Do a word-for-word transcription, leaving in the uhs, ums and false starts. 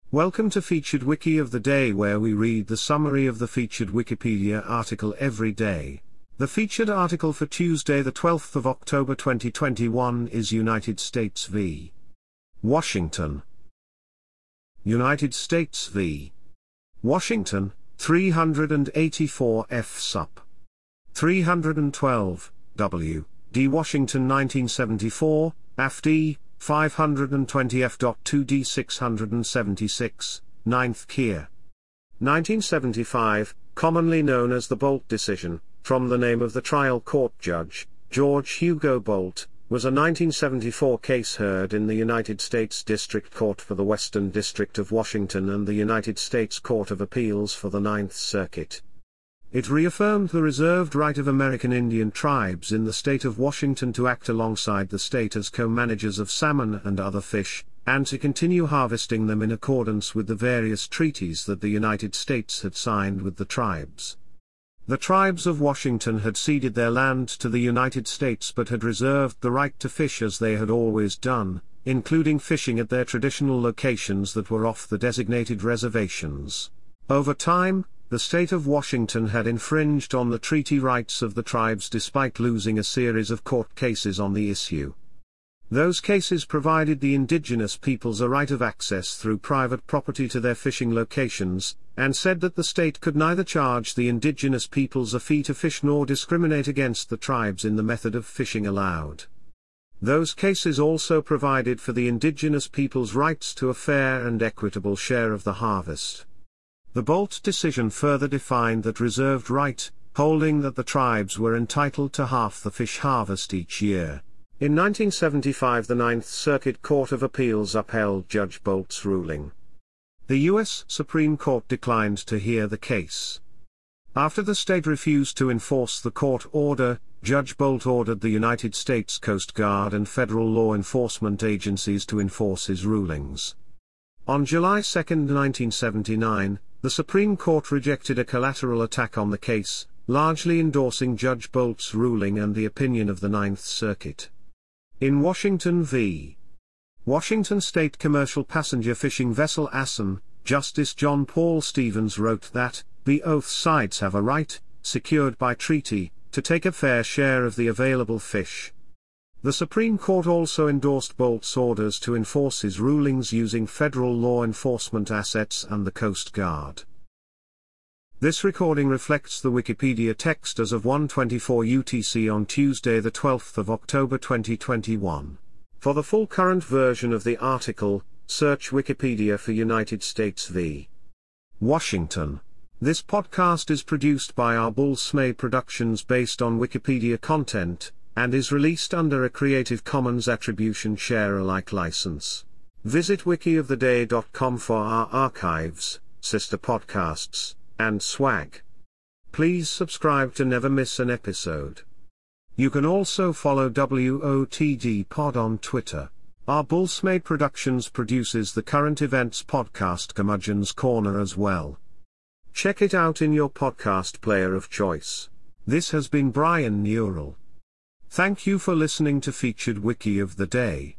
Welcome to Featured Wiki of the Day, where we read the summary of the featured Wikipedia article every day. The featured article for Tuesday the twelfth of October twenty twenty-one is United States v. Washington. United States v. Washington, three eighty-four F Sup. three twelve, W, D. Washington nineteen seventy-four, A F D, five twenty F two D six seventy-six, ninth Keir. nineteen seventy-five, commonly known as the Bolt decision, from the name of the trial court judge, George Hugo Bolt, was a nineteen seventy-four case heard in the United States District Court for the Western District of Washington and the United States Court of Appeals for the Ninth Circuit. It reaffirmed the reserved right of American Indian tribes in the state of Washington to act alongside the state as co-managers of salmon and other fish, and to continue harvesting them in accordance with the various treaties that the United States had signed with the tribes. The tribes of Washington had ceded their land to the United States but had reserved the right to fish as they had always done, including fishing at their traditional locations that were off the designated reservations. Over time, the state of Washington had infringed on the treaty rights of the tribes despite losing a series of court cases on the issue. Those cases provided the indigenous peoples a right of access through private property to their fishing locations, and said that the state could neither charge the indigenous peoples a fee to fish nor discriminate against the tribes in the method of fishing allowed. Those cases also provided for the indigenous peoples' rights to a fair and equitable share of the harvest. The Bolt decision further defined that reserved right, holding that the tribes were entitled to half the fish harvest each year. In nineteen seventy-five, the Ninth Circuit Court of Appeals upheld Judge Bolt's ruling. The U S Supreme Court declined to hear the case. After the state refused to enforce the court order, Judge Bolt ordered the United States Coast Guard and federal law enforcement agencies to enforce his rulings. On July second, nineteen seventy-nine, the Supreme Court rejected a collateral attack on the case, largely endorsing Judge Bolt's ruling and the opinion of the Ninth Circuit. In Washington v. Washington State Commercial Passenger Fishing Vessel Assen, Justice John Paul Stevens wrote that, both sides have a right, secured by treaty, to take a fair share of the available fish. The Supreme Court also endorsed Bolt's orders to enforce his rulings using federal law enforcement assets and the Coast Guard. This recording reflects the Wikipedia text as of one twenty-four U T C on Tuesday the twelfth of October twenty twenty-one. For the full current version of the article, search Wikipedia for United States v. Washington. This podcast is produced by Arbol Smay Productions based on Wikipedia content, and is released under a Creative Commons Attribution Share Alike license. Visit wiki of the day dot com for our archives, sister podcasts, and swag. Please subscribe to never miss an episode. You can also follow W O T D Pod on Twitter. Arbol Smay Productions produces the current events podcast Curmudgeon's Corner as well. Check it out in your podcast player of choice. This has been Brian Neural. Thank you for listening to Featured Wiki of the Day.